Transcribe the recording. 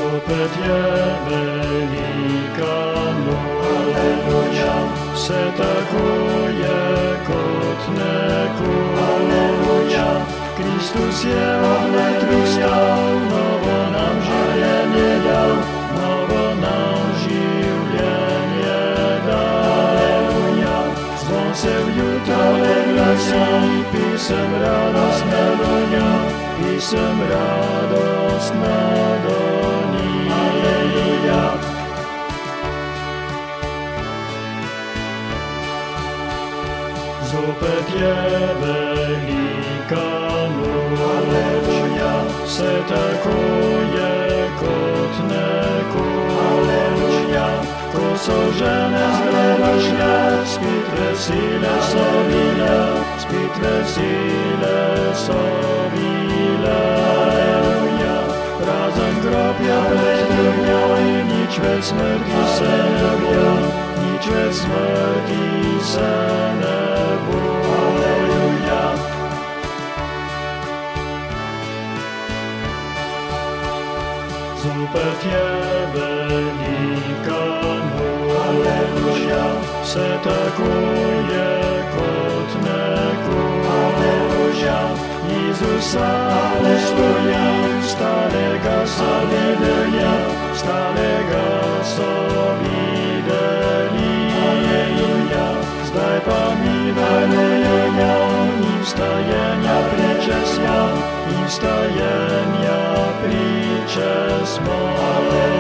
Zopet Великanoc, Alleluja, se takuje kot nekoč. Alleluja, Kristus je od mrtvých vstal, novo nám življenje dal, novo nám življenje dal. Alleluja, Zvon se v jutro glasi, písem radostná do ňa, písem radostná do ní. Alleluja, Zopet je Velикanoc, Alleluja, se takuje kot nekoč. Alleluja, Ko so žene zgledašle, spit vesile so bile, spit vesile so bile. Alleluja, Prazen grob je pred tebou, nič več smrti se ne bo, nič več smrti se ne bo. Alleluja, Zopet je Velикanoc, Alleluja, se takuje kot nekoč. Alleluja, Jezusa ustoja, starega so videli, starega so videli. Alleluja, Zdaj pa mi velujemo, in vstajenja priče smo, in vstajenja priče smo.